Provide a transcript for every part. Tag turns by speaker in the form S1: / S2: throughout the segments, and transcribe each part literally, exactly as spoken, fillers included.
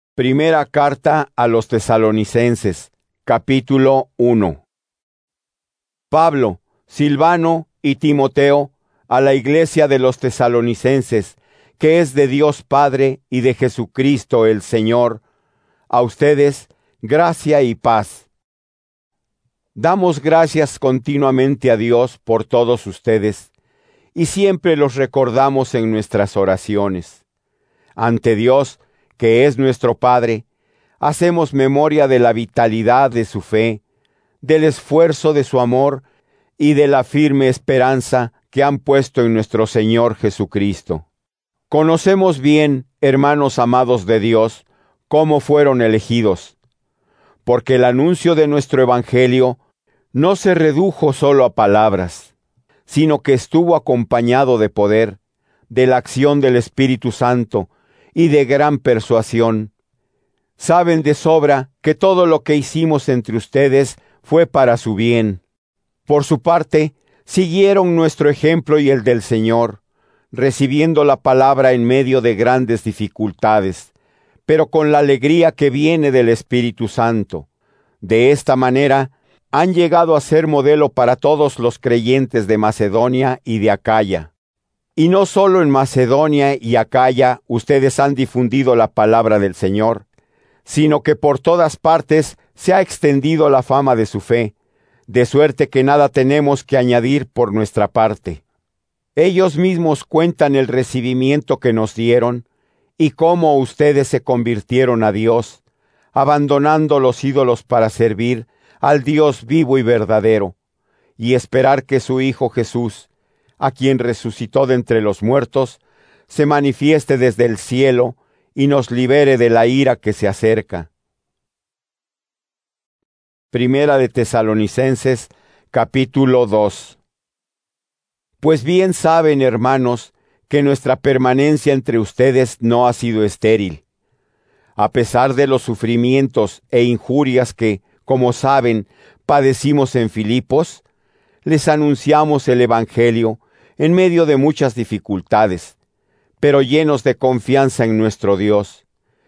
S1: Primera carta a los Tesalonicenses, capítulo uno. Pablo, Silvano y Timoteo, a la iglesia de los Tesalonicenses, que es de Dios Padre y de Jesucristo el Señor, a ustedes, gracia y paz. Damos gracias continuamente a Dios por todos ustedes, y siempre los recordamos en nuestras oraciones. Ante Dios, que es nuestro Padre, hacemos memoria de la vitalidad de su fe, del esfuerzo de su amor y de la firme esperanza que han puesto en nuestro Señor Jesucristo. Conocemos bien, hermanos amados de Dios, cómo fueron elegidos, porque el anuncio de nuestro Evangelio no se redujo solo a palabras, sino que estuvo acompañado de poder, de la acción del Espíritu Santo y de gran persuasión. Saben de sobra que todo lo que hicimos entre ustedes fue para su bien. Por su parte, siguieron nuestro ejemplo y el del Señor, recibiendo la palabra en medio de grandes dificultades, pero con la alegría que viene del Espíritu Santo. De esta manera, han llegado a ser modelo para todos los creyentes de Macedonia y de Acaya. Y no solo en Macedonia y Acaya ustedes han difundido la palabra del Señor, sino que por todas partes se ha extendido la fama de su fe, de suerte que nada tenemos que añadir por nuestra parte. Ellos mismos cuentan el recibimiento que nos dieron y cómo ustedes se convirtieron a Dios, abandonando los ídolos para servir al Dios vivo y verdadero, y esperar que su Hijo Jesús, a quien resucitó de entre los muertos, se manifieste desde el cielo y nos libere de la ira que se acerca. Primera de Tesalonicenses, capítulo dos. Pues bien saben, hermanos, que nuestra permanencia entre ustedes no ha sido estéril. A pesar de los sufrimientos e injurias que, como saben, padecimos en Filipos, les anunciamos el Evangelio en medio de muchas dificultades, pero llenos de confianza en nuestro Dios.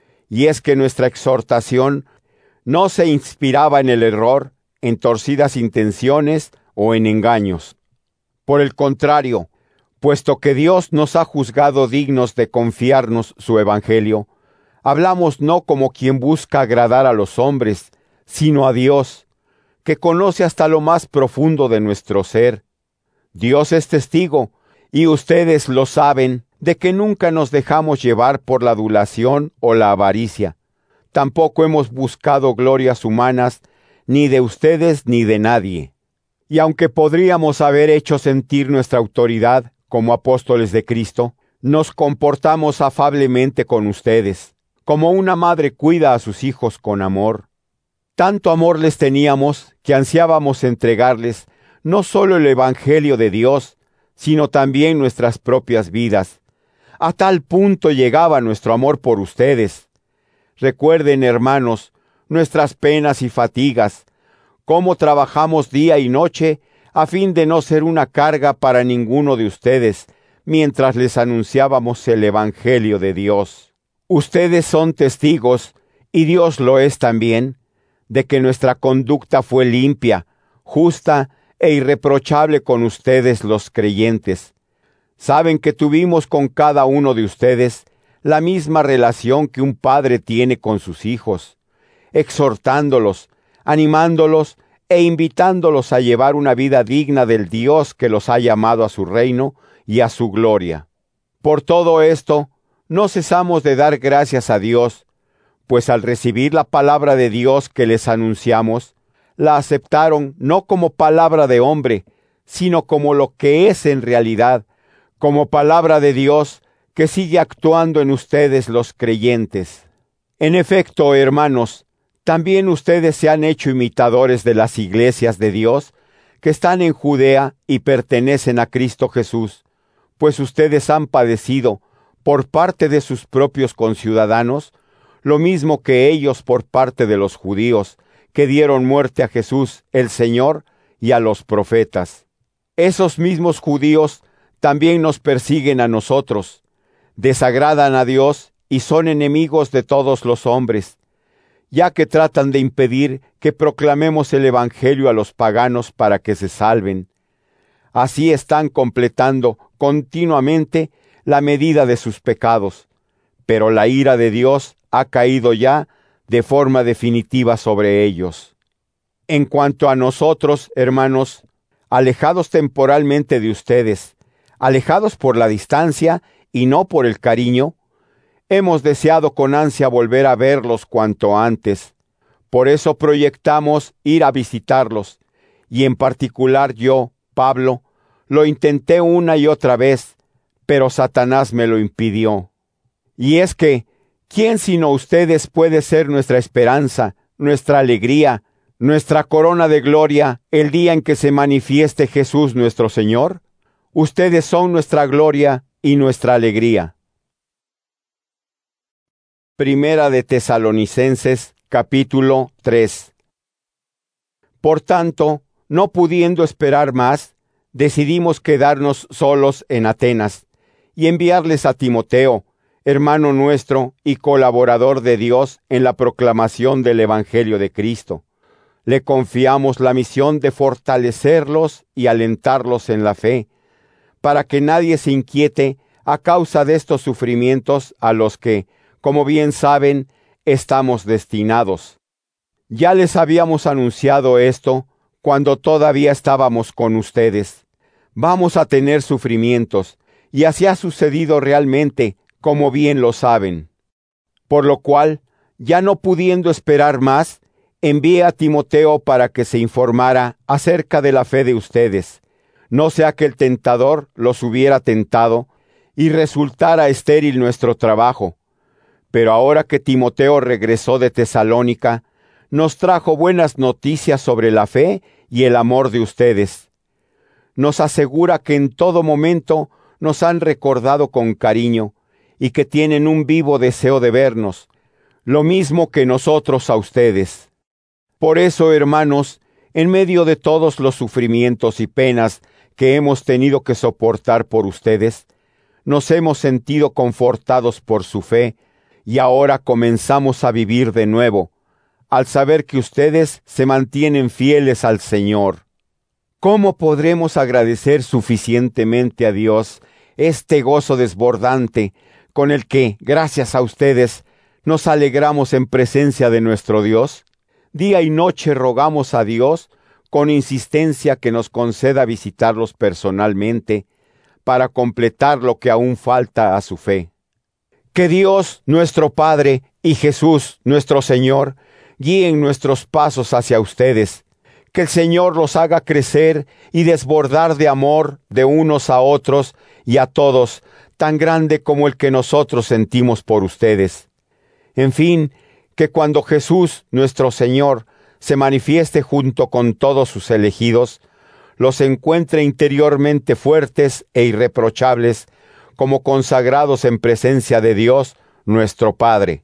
S1: Y es que nuestra exhortación no se inspiraba en el error, en torcidas intenciones o en engaños. Por el contrario, puesto que Dios nos ha juzgado dignos de confiarnos su Evangelio, hablamos no como quien busca agradar a los hombres, sino a Dios, que conoce hasta lo más profundo de nuestro ser. Dios es testigo, y ustedes lo saben, de que nunca nos dejamos llevar por la adulación o la avaricia. Tampoco hemos buscado glorias humanas, ni de ustedes ni de nadie. Y aunque podríamos haber hecho sentir nuestra autoridad como apóstoles de Cristo, nos comportamos afablemente con ustedes, como una madre cuida a sus hijos con amor. Tanto amor les teníamos que ansiábamos entregarles no solo el Evangelio de Dios, sino también nuestras propias vidas. A tal punto llegaba nuestro amor por ustedes. Recuerden, hermanos, nuestras penas y fatigas, cómo trabajamos día y noche a fin de no ser una carga para ninguno de ustedes, mientras les anunciábamos el Evangelio de Dios. Ustedes son testigos, y Dios lo es también, de que nuestra conducta fue limpia, justa e irreprochable con ustedes los creyentes. Saben que tuvimos con cada uno de ustedes la misma relación que un padre tiene con sus hijos, exhortándolos, animándolos e invitándolos a llevar una vida digna del Dios que los ha llamado a su reino y a su gloria. Por todo esto, no cesamos de dar gracias a Dios, pues al recibir la palabra de Dios que les anunciamos, la aceptaron no como palabra de hombre, sino como lo que es en realidad, como palabra de Dios que sigue actuando en ustedes los creyentes. En efecto, hermanos, también ustedes se han hecho imitadores de las iglesias de Dios que están en Judea y pertenecen a Cristo Jesús, pues ustedes han padecido por parte de sus propios conciudadanos lo mismo que ellos por parte de los judíos, que dieron muerte a Jesús, el Señor, y a los profetas. Esos mismos judíos también nos persiguen a nosotros, desagradan a Dios y son enemigos de todos los hombres, ya que tratan de impedir que proclamemos el Evangelio a los paganos para que se salven. Así están completando continuamente la medida de sus pecados, pero la ira de Dios ha caído ya de forma definitiva sobre ellos. En cuanto a nosotros, hermanos, alejados temporalmente de ustedes, alejados por la distancia y no por el cariño, hemos deseado con ansia volver a verlos cuanto antes. Por eso proyectamos ir a visitarlos, y en particular yo, Pablo, lo intenté una y otra vez, pero Satanás me lo impidió. Y es que, ¿quién sino ustedes puede ser nuestra esperanza, nuestra alegría, nuestra corona de gloria el día en que se manifieste Jesús nuestro Señor? Ustedes son nuestra gloria y nuestra alegría. Primera de Tesalonicenses, capítulo tres. Por tanto, no pudiendo esperar más, decidimos quedarnos solos en Atenas y enviarles a Timoteo, hermano nuestro y colaborador de Dios en la proclamación del Evangelio de Cristo. Le confiamos la misión de fortalecerlos y alentarlos en la fe, para que nadie se inquiete a causa de estos sufrimientos a los que, como bien saben, estamos destinados. Ya les habíamos anunciado esto cuando todavía estábamos con ustedes. Vamos a tener sufrimientos, y así ha sucedido realmente, como bien lo saben. Por lo cual, ya no pudiendo esperar más, envié a Timoteo para que se informara acerca de la fe de ustedes, no sea que el tentador los hubiera tentado y resultara estéril nuestro trabajo. Pero ahora que Timoteo regresó de Tesalónica, nos trajo buenas noticias sobre la fe y el amor de ustedes. Nos asegura que en todo momento nos han recordado con cariño y que tienen un vivo deseo de vernos, lo mismo que nosotros a ustedes. Por eso, hermanos, en medio de todos los sufrimientos y penas que hemos tenido que soportar por ustedes, nos hemos sentido confortados por su fe, y ahora comenzamos a vivir de nuevo, al saber que ustedes se mantienen fieles al Señor. ¿Cómo podremos agradecer suficientemente a Dios este gozo desbordante con el que, gracias a ustedes, nos alegramos en presencia de nuestro Dios? Día y noche rogamos a Dios con insistencia que nos conceda visitarlos personalmente para completar lo que aún falta a su fe. Que Dios, nuestro Padre, y Jesús, nuestro Señor, guíen nuestros pasos hacia ustedes. Que el Señor los haga crecer y desbordar de amor de unos a otros y a todos, tan grande como el que nosotros sentimos por ustedes. En fin, que cuando Jesús, nuestro Señor, se manifieste junto con todos sus elegidos, los encuentre interiormente fuertes e irreprochables, como consagrados en presencia de Dios, nuestro Padre.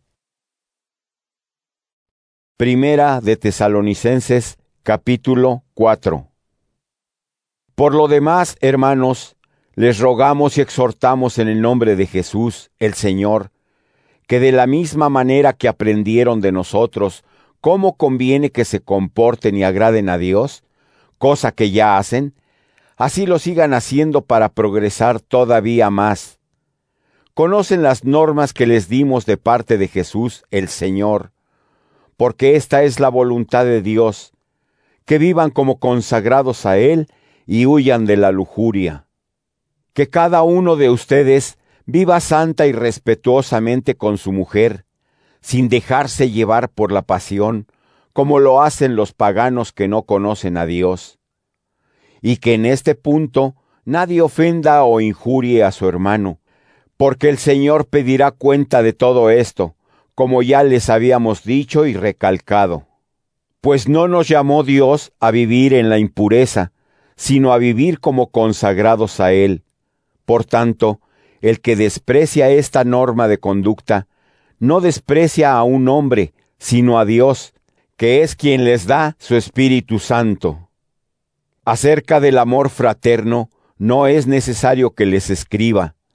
S1: Primera de Tesalonicenses, capítulo cuatro. Por lo demás, hermanos, les rogamos y exhortamos en el nombre de Jesús, el Señor, que de la misma manera que aprendieron de nosotros cómo conviene que se comporten y agraden a Dios, cosa que ya hacen, así lo sigan haciendo para progresar todavía más. Conocen las normas que les dimos de parte de Jesús, el Señor, porque esta es la voluntad de Dios, que vivan como consagrados a Él y huyan de la lujuria. Que cada uno de ustedes viva santa y respetuosamente con su mujer, sin dejarse llevar por la pasión, como lo hacen los paganos que no conocen a Dios. Y que en este punto nadie ofenda o injurie a su hermano, porque el Señor pedirá cuenta de todo esto, como ya les habíamos dicho y recalcado. Pues no nos llamó Dios a vivir en la impureza, sino a vivir como consagrados a Él. Por tanto, el que desprecia esta norma de conducta, no desprecia a un hombre, sino a Dios, que es quien les da su Espíritu Santo. Acerca del amor fraterno, no es necesario que les escriba,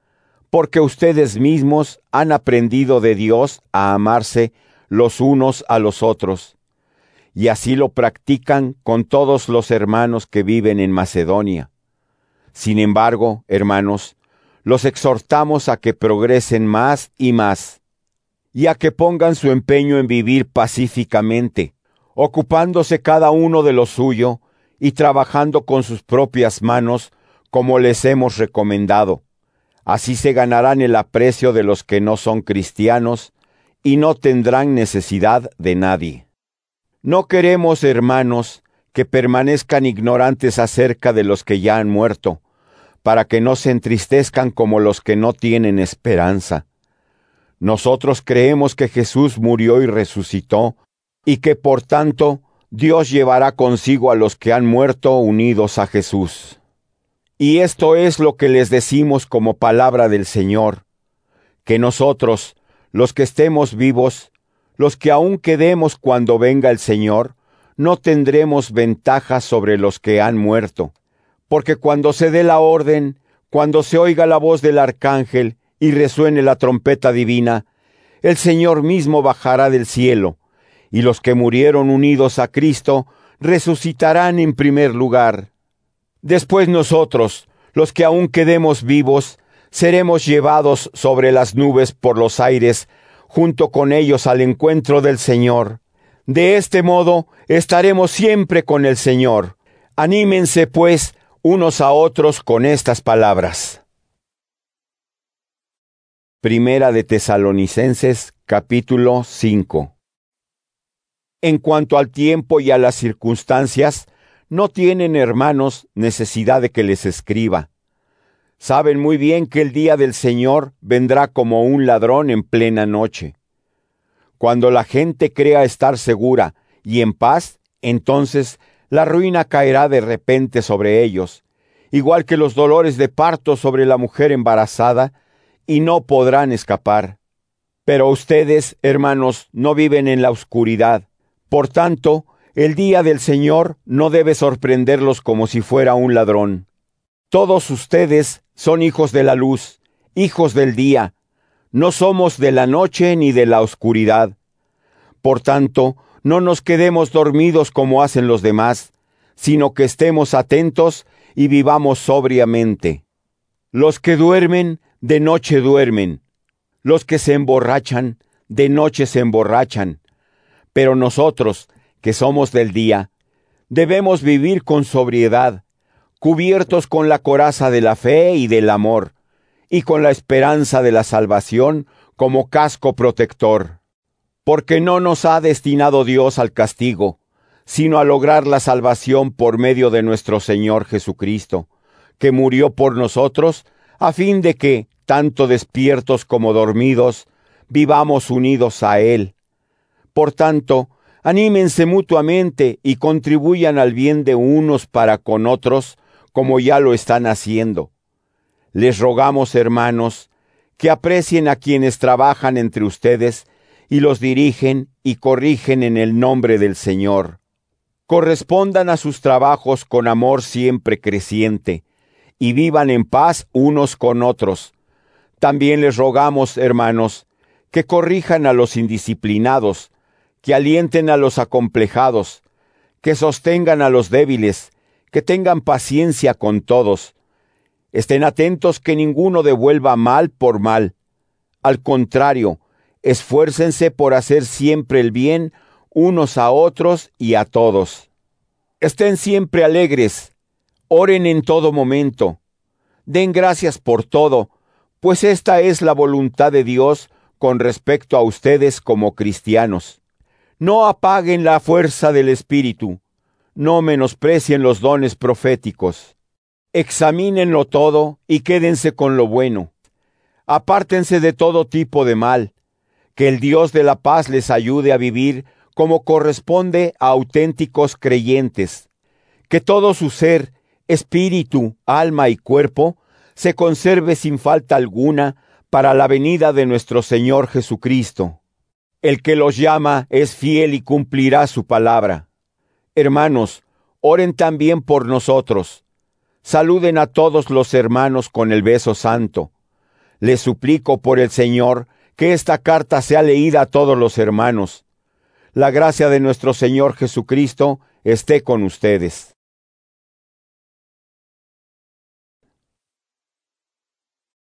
S1: porque ustedes mismos han aprendido de Dios a amarse los unos a los otros, y así lo practican con todos los hermanos que viven en Macedonia. Sin embargo, hermanos, los exhortamos a que progresen más y más, y a que pongan su empeño en vivir pacíficamente, ocupándose cada uno de lo suyo y trabajando con sus propias manos, como les hemos recomendado. Así se ganarán el aprecio de los que no son cristianos y no tendrán necesidad de nadie. No queremos, hermanos, que permanezcan ignorantes acerca de los que ya han muerto, para que no se entristezcan como los que no tienen esperanza. Nosotros creemos que Jesús murió y resucitó, y que por tanto Dios llevará consigo a los que han muerto unidos a Jesús. Y esto es lo que les decimos como palabra del Señor, que nosotros, los que estemos vivos, los que aún quedemos cuando venga el Señor, no tendremos ventaja sobre los que han muerto, porque cuando se dé la orden, cuando se oiga la voz del arcángel y resuene la trompeta divina, el Señor mismo bajará del cielo, y los que murieron unidos a Cristo resucitarán en primer lugar. Después nosotros, los que aún quedemos vivos, seremos llevados sobre las nubes por los aires, junto con ellos al encuentro del Señor. De este modo estaremos siempre con el Señor. Anímense, pues, unos a otros con estas palabras. Primera de Tesalonicenses, capítulo cinco. En cuanto al tiempo y a las circunstancias, no tienen, hermanos, necesidad de que les escriba. Saben muy bien que el día del Señor vendrá como un ladrón en plena noche. Cuando la gente crea estar segura y en paz, entonces la ruina caerá de repente sobre ellos, igual que los dolores de parto sobre la mujer embarazada, y no podrán escapar. Pero ustedes, hermanos, no viven en la oscuridad. Por tanto, el día del Señor no debe sorprenderlos como si fuera un ladrón. Todos ustedes son hijos de la luz, hijos del día. No somos de la noche ni de la oscuridad. Por tanto, no nos quedemos dormidos como hacen los demás, sino que estemos atentos y vivamos sobriamente. Los que duermen, de noche duermen. Los que se emborrachan, de noche se emborrachan. Pero nosotros, que somos del día, debemos vivir con sobriedad, cubiertos con la coraza de la fe y del amor, y con la esperanza de la salvación como casco protector. Porque no nos ha destinado Dios al castigo, sino a lograr la salvación por medio de nuestro Señor Jesucristo, que murió por nosotros, a fin de que, tanto despiertos como dormidos, vivamos unidos a Él. Por tanto, anímense mutuamente y contribuyan al bien de unos para con otros, como ya lo están haciendo. Les rogamos, hermanos, que aprecien a quienes trabajan entre ustedes y los dirigen y corrigen en el nombre del Señor. Correspondan a sus trabajos con amor siempre creciente, y vivan en paz unos con otros. También les rogamos, hermanos, que corrijan a los indisciplinados, que alienten a los acomplejados, que sostengan a los débiles, que tengan paciencia con todos. Estén atentos que ninguno devuelva mal por mal. Al contrario, esfuércense por hacer siempre el bien unos a otros y a todos. Estén siempre alegres, oren en todo momento, den gracias por todo, pues esta es la voluntad de Dios con respecto a ustedes como cristianos. No apaguen la fuerza del Espíritu, no menosprecien los dones proféticos. Examínenlo todo y quédense con lo bueno. Apártense de todo tipo de mal. Que el Dios de la paz les ayude a vivir como corresponde a auténticos creyentes. Que todo su ser, espíritu, alma y cuerpo se conserve sin falta alguna para la venida de nuestro Señor Jesucristo. El que los llama es fiel y cumplirá su palabra. Hermanos, oren también por nosotros. Saluden a todos los hermanos con el beso santo. Les suplico por el Señor que esta carta sea leída a todos los hermanos. La gracia de nuestro Señor Jesucristo esté con ustedes.